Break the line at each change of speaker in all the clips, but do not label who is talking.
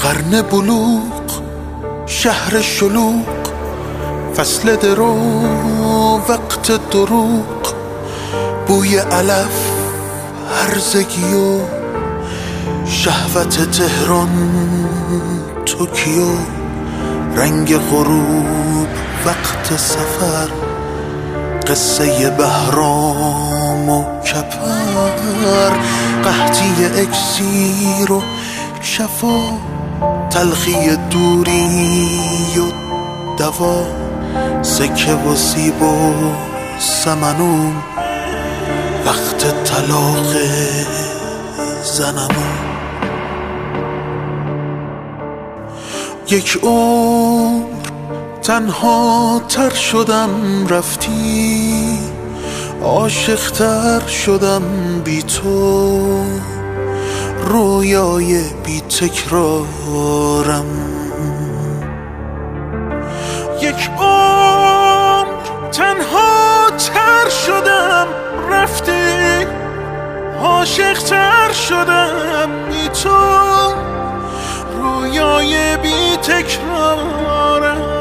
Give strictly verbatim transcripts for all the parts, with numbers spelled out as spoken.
قرن بلوغ، شهر شلوغ، فصل درو، وقت دروغ، بوی علف، هرزگی و شهوت تهران، توکیو، رنگ غروب، وقت سفر، قصه بهرام و کپر، قحطی اکسیر و شفا، تلخی دوری و دوا، سکه و سیب و سمنون، وقت طلاق زنمون. یک عمر تنها تر شدم رفتی، عاشق تر شدم بی تو، رویای بی تکرارم. یک عمر تنها تر شدم رفتی، عاشق تر شدم بی تو، رویای بی تکرارم.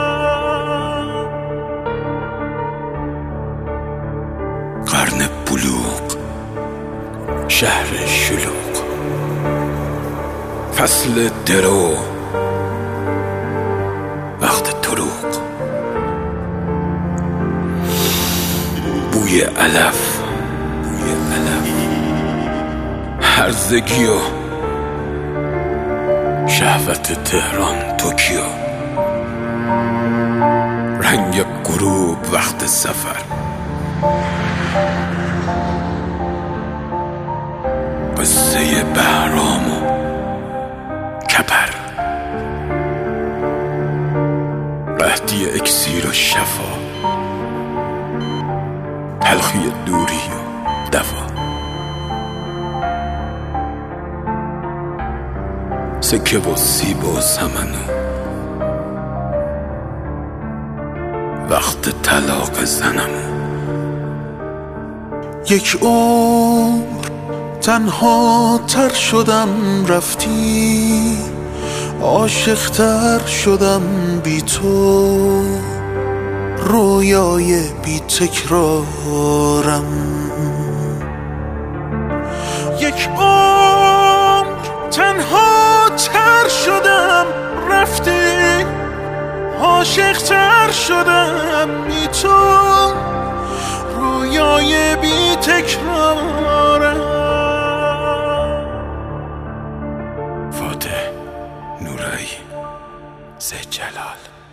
قرن بلوغ، شهر شلوغ، فصل درو، وقت دروغ، بوی علف، بوی علف، هرزگی و شهوت تهران، توکیو، رنگ غروب، وقت سفر، قصه بهرام و کپر، قحطی اکسیر و شفا، تلخی دوری و دوا، سکه و سیب و سمنو، وقت طلاق زنمون.
یک عمر تنها تر شدم رفتی، عاشق تر شدم بی تو، رویای بی تکرارم. یک عمر تنها تر شدم رفتی، عاشق تر شدم بی تو، رویای بی تکرارم.
فاتح نورایی، زجلال.